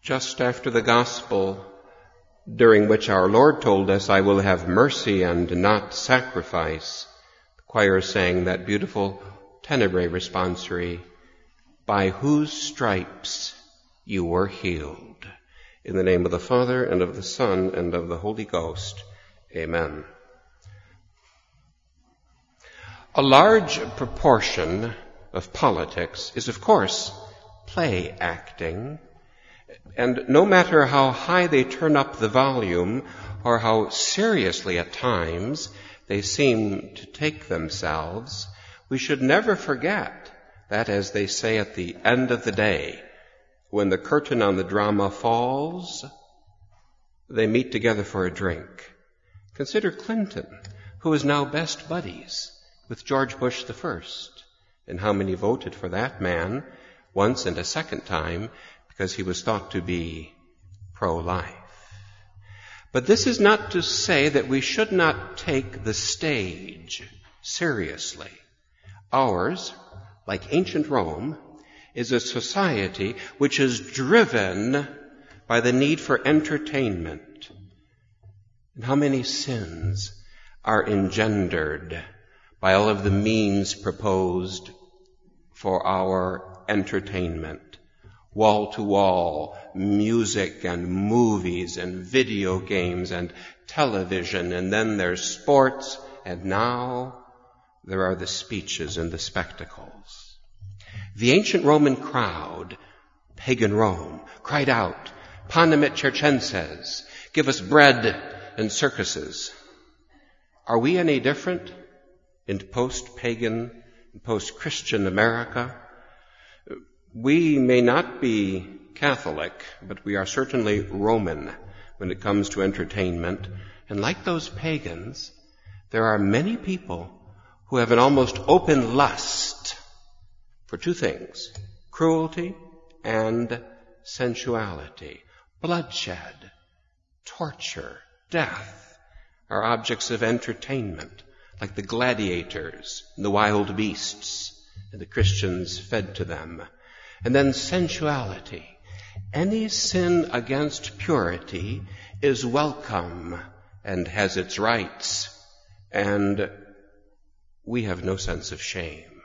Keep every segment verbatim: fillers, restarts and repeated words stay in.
just after the gospel, during which our Lord told us, "I will have mercy and not sacrifice," the choir sang that beautiful Tenebrae responsory, "By whose stripes you were healed." In the name of the Father, and of the Son, and of the Holy Ghost. Amen. A large proportion of politics is, of course, play acting. And no matter how high they turn up the volume or how seriously at times they seem to take themselves, we should never forget that, as they say at the end of the day, when the curtain on the drama falls, they meet together for a drink. Consider Clinton, who is now best buddies with George Bush the First, and how many voted for that man once and a second time because he was thought to be pro-life. But this is not to say that we should not take the stage seriously. Ours, like ancient Rome, is a society which is driven by the need for entertainment. And how many sins are engendered by all of the means proposed for our entertainment? Wall-to-wall music and movies and video games and television, and then there's sports, and now there are the speeches and the spectacles. The ancient Roman crowd, pagan Rome, cried out, "Panem et circenses," give us bread and circuses. Are we any different in post-pagan, post-Christian America? We may not be Catholic, but we are certainly Roman when it comes to entertainment. And like those pagans, there are many people who have an almost open lust for two things: cruelty and sensuality. Bloodshed, torture, death are objects of entertainment, like the gladiators and the wild beasts, and the Christians fed to them. And then sensuality. Any sin against purity is welcome and has its rights, and we have no sense of shame.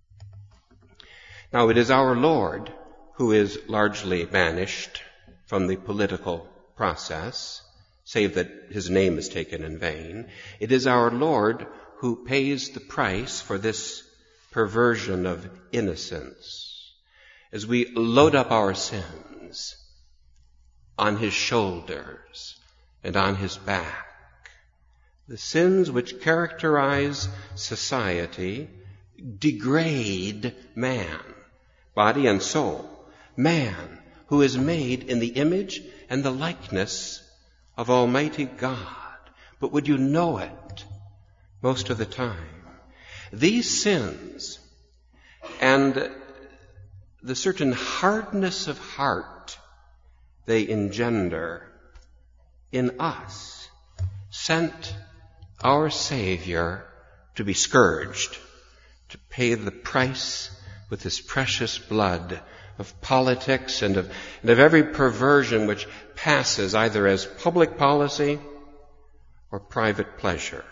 Now, it is our Lord who is largely banished from the political process, save that his name is taken in vain. It is our Lord who pays the price for this perversion of innocence. As we load up our sins on his shoulders and on his back, the sins which characterize society degrade man, body and soul, man who is made in the image and the likeness of Almighty God. But would you know it most of the time? These sins and the certain hardness of heart they engender in us sent our Savior to be scourged, to pay the price with his precious blood of politics and of, and of every perversion which passes either as public policy or private pleasure.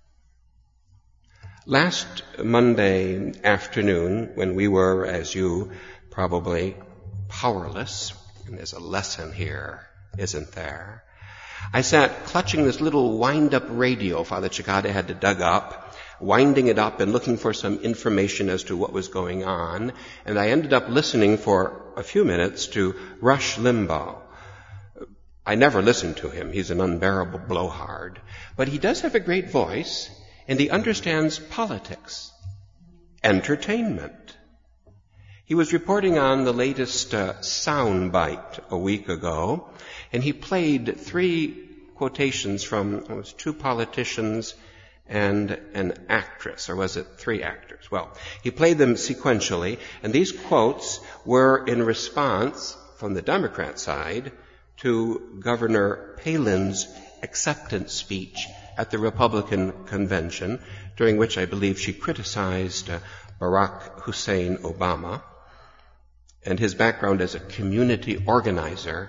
Last Monday afternoon, when we were, as you probably, powerless, and there's a lesson here, isn't there? I sat clutching this little wind-up radio Father Chikade had to dug up, winding it up and looking for some information as to what was going on, and I ended up listening for a few minutes to Rush Limbaugh. I never listened to him. He's an unbearable blowhard. But he does have a great voice, and he understands politics, entertainment. He was reporting on the latest uh, soundbite a week ago, and he played three quotations from it was two politicians and an actress, or was it three actors? Well, he played them sequentially, and these quotes were in response from the Democrat side to Governor Palin's acceptance speech at the Republican convention, during which I believe she criticized uh, Barack Hussein Obama and his background as a community organizer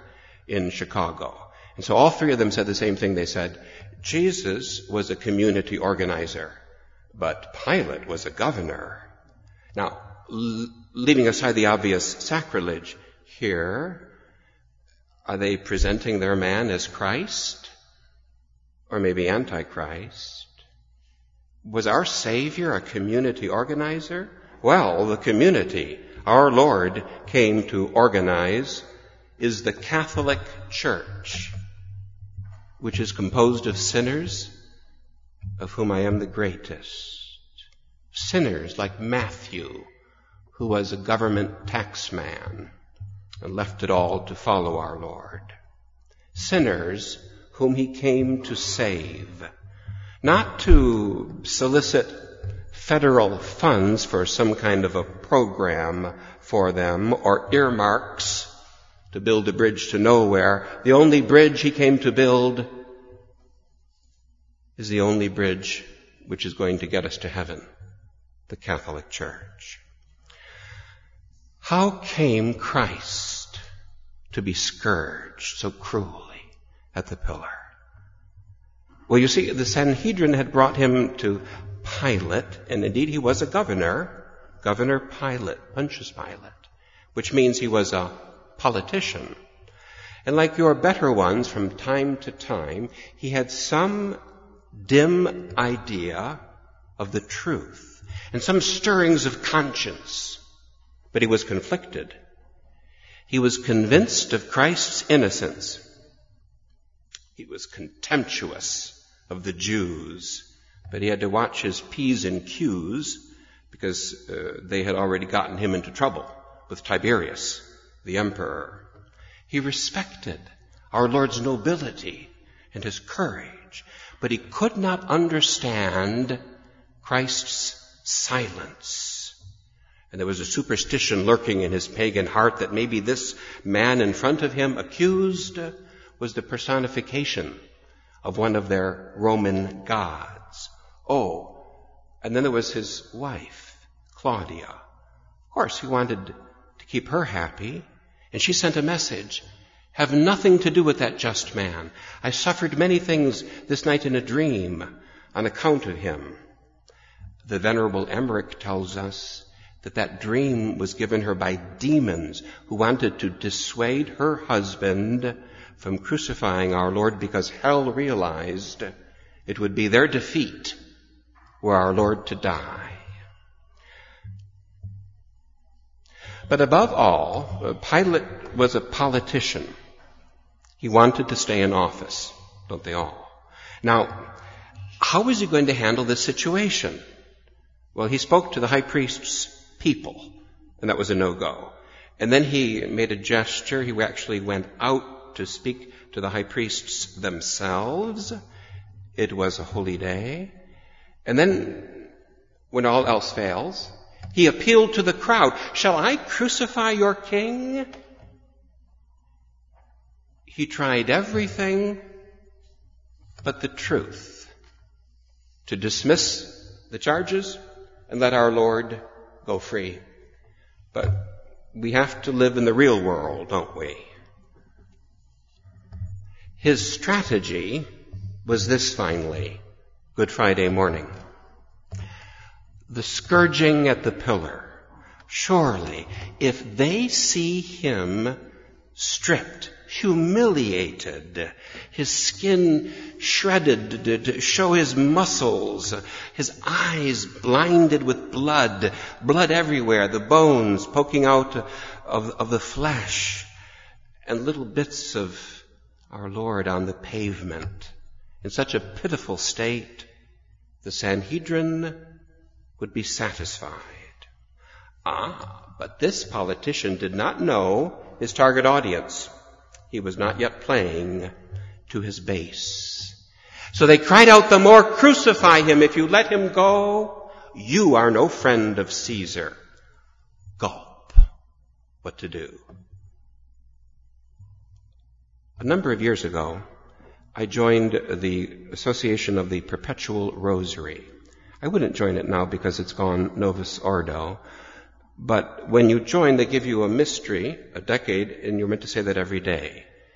in Chicago. And so all three of them said the same thing. They said, Jesus was a community organizer, but Pilate was a governor. Now, l- leaving aside the obvious sacrilege here, are they presenting their man as Christ? Or maybe Antichrist? Was our Savior a community organizer? Well, the community our Lord came to organize is the Catholic Church, which is composed of sinners, of whom I am the greatest. Sinners like Matthew, who was a government taxman and left it all to follow our Lord. Sinners whom he came to save, not to solicit federal funds for some kind of a program for them or earmarks to build a bridge to nowhere. The only bridge he came to build is the only bridge which is going to get us to heaven, the Catholic Church. How came Christ to be scourged so cruelly at the pillar? Well, you see, the Sanhedrin had brought him to Pilate, and indeed he was a governor, Governor Pilate, Pontius Pilate, which means he was a politician. And like your better ones, from time to time, he had some dim idea of the truth and some stirrings of conscience, but he was conflicted. He was convinced of Christ's innocence. He was contemptuous of the Jews, but he had to watch his P's and Q's because uh, they had already gotten him into trouble with Tiberius, the emperor. He respected our Lord's nobility and his courage, but he could not understand Christ's silence. And there was a superstition lurking in his pagan heart that maybe this man in front of him, accused, was the personification of one of their Roman gods. Oh, and then there was his wife, Claudia. Of course, he wanted to keep her happy, and she sent a message. Have nothing to do with that just man. I suffered many things this night in a dream on account of him. The Venerable Emmerich tells us that that dream was given her by demons who wanted to dissuade her husband from crucifying our Lord because hell realized it would be their defeat were our Lord to die. But above all, Pilate was a politician. He wanted to stay in office, don't they all? Now, how was he going to handle this situation? Well, he spoke to the high priest's people, and that was a no-go. And then he made a gesture. He actually went out to speak to the high priests themselves. It was a holy day. And then, when all else fails, he appealed to the crowd. Shall I crucify your king? He tried everything but the truth to dismiss the charges and let our Lord go free. But we have to live in the real world, don't we? His strategy was this finally, Good Friday morning. The scourging at the pillar. Surely, if they see him stripped, humiliated, his skin shredded to show his muscles, his eyes blinded with blood, blood everywhere, the bones poking out of, of the flesh, and little bits of our Lord on the pavement, in such a pitiful state, the Sanhedrin would be satisfied. Ah, but this politician did not know his target audience. He was not yet playing to his base. So they cried out the more, crucify him. If you let him go, you are no friend of Caesar. Gulp. What to do? A number of years ago, I joined the Association of the Perpetual Rosary. I wouldn't join it now because it's gone Novus Ordo. But when you join, they give you a mystery, a decade, and you're meant to say that every day.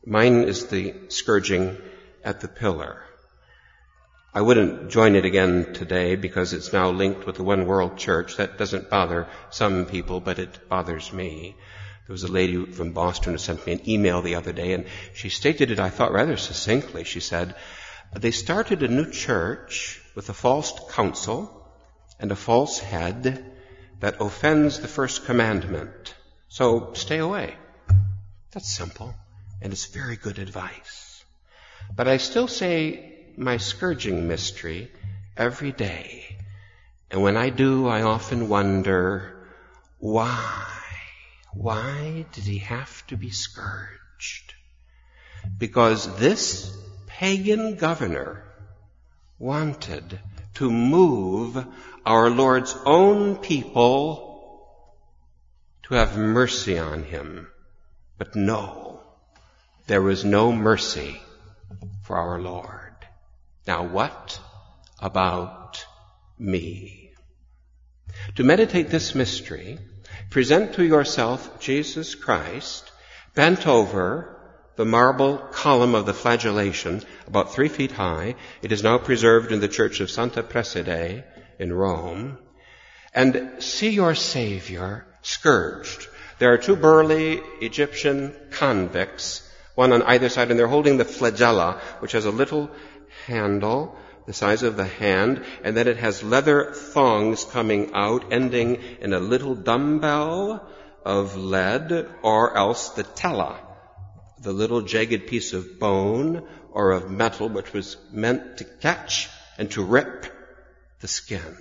Mine is the scourging at the pillar. I wouldn't join it again today because it's now linked with the One World Church. That doesn't bother some people, but it bothers me. There was a lady from Boston who sent me an email the other day, and she stated it, I thought, rather succinctly. She said, they started a new church with a false council and a false head that offends the first commandment. So stay away. That's simple, and it's very good advice. But I still say my scourging mystery every day. And when I do, I often wonder, why? Why did he have to be scourged? Because this pagan governor wanted to move our Lord's own people to have mercy on him. But no, there was no mercy for our Lord. Now what about me? To meditate this mystery, present to yourself Jesus Christ, bent over the marble column of the flagellation, about three feet high. It is now preserved in the church of Santa Prassede in Rome. And see your Savior scourged. There are two burly Egyptian convicts, one on either side, and they're holding the flagella, which has a little handle the size of the hand, and then it has leather thongs coming out, ending in a little dumbbell of lead, or else the tela, the little jagged piece of bone or of metal which was meant to catch and to rip the skin.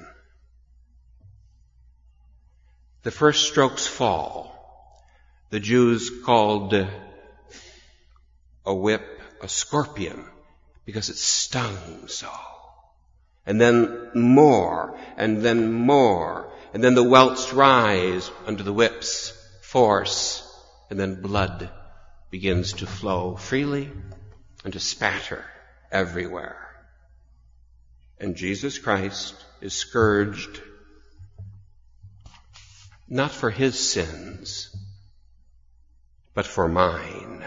The first strokes fall. The Jews called a whip a scorpion because it stung so. And then more, and then more, and then the welts rise under the whip's force, and then blood begins to flow freely and to spatter everywhere. And Jesus Christ is scourged not for his sins, but for mine.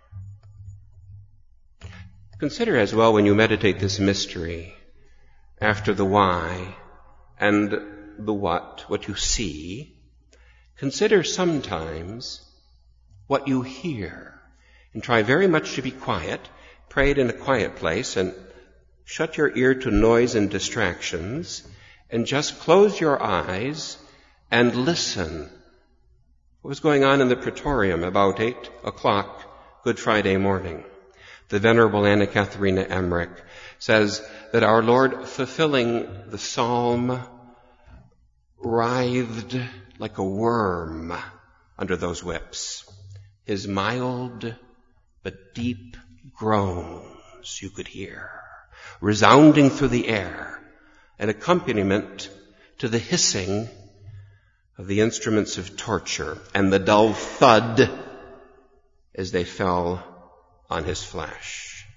Consider as well, when you meditate this mystery, after the why and the what, what you see, consider sometimes what you hear, and try very much to be quiet. Pray it in a quiet place, and shut your ear to noise and distractions, and just close your eyes and listen. What was going on in the Praetorium about eight o'clock Good Friday morning? The Venerable Anna Katharina Emmerich says that our Lord, fulfilling the psalm, writhed like a worm under those whips. His mild but deep groans you could hear, resounding through the air, an accompaniment to the hissing of the instruments of torture and the dull thud as they fell on his flesh.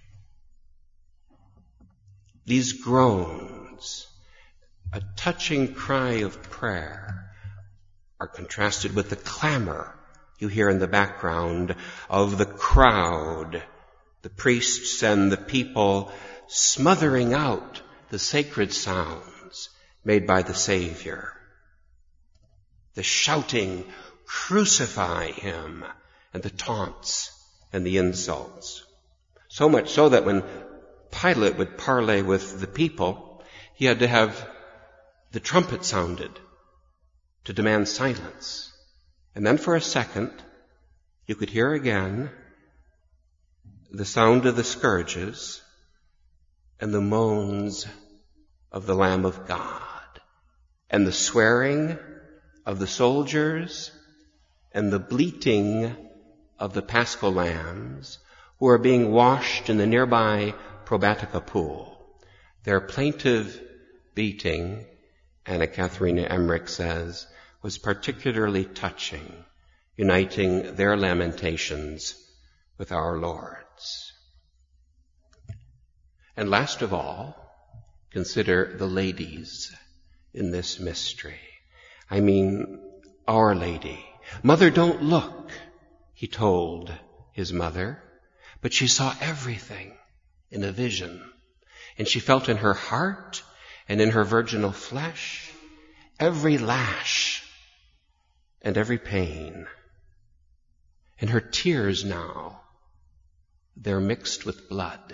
These groans, a touching cry of prayer, are contrasted with the clamor you hear in the background of the crowd, the priests and the people smothering out the sacred sounds made by the Savior. The shouting, crucify him, and the taunts and the insults. So much so that when Pilate would parley with the people, he had to have the trumpet sounded to demand silence. And then for a second, you could hear again the sound of the scourges and the moans of the Lamb of God, and the swearing of the soldiers and the bleating of the Paschal lambs who are being washed in the nearby Probatica pool. Their plaintive beating, Anna Katharina Emmerich says, was particularly touching, uniting their lamentations with our Lord's. And last of all, consider the ladies in this mystery. I mean, Our Lady. Mother, don't look, he told his mother. But she saw everything in a vision. And she felt in her heart and in her virginal flesh every lash and every pain. And her tears now, they're mixed with blood.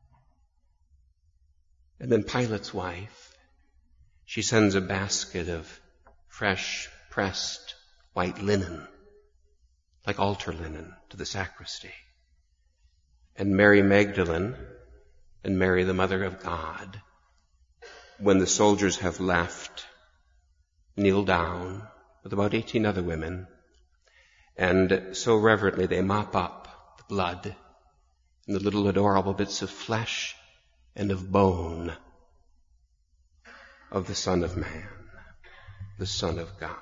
And then Pilate's wife, she sends a basket of fresh pressed white linen, like altar linen, to the sacristy. And Mary Magdalene and Mary, the Mother of God, when the soldiers have left, kneel down with about eighteen other women, and so reverently they mop up the blood and the little adorable bits of flesh and of bone of the Son of Man, the Son of God.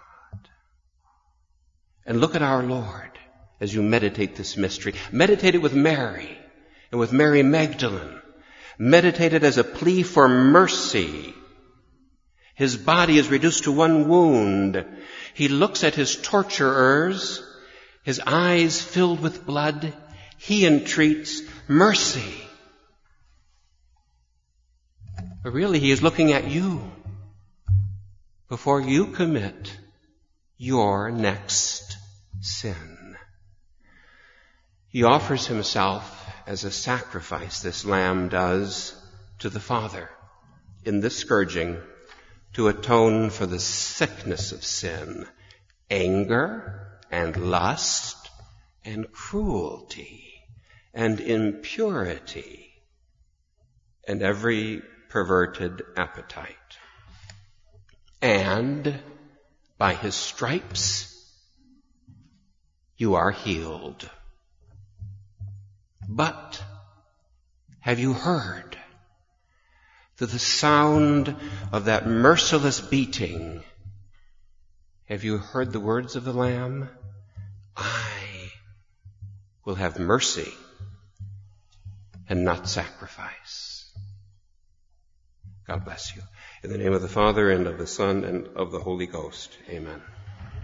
And look at our Lord as you meditate this mystery. Meditate it with Mary and with Mary Magdalene. Meditate it as a plea for mercy. His body is reduced to one wound. He looks at his torturers, his eyes filled with blood. He entreats mercy. But really, he is looking at you before you commit your next sin. He offers himself as a sacrifice, this lamb does, to the Father in this scourging to atone for the sickness of sin, anger and lust and cruelty and impurity and every perverted appetite. And by his stripes you are healed. But have you heard that the sound of that merciless beating? Have you heard the words of the Lamb? I will have mercy and not sacrifice. God bless you. In the name of the Father, and of the Son, and of the Holy Ghost. Amen.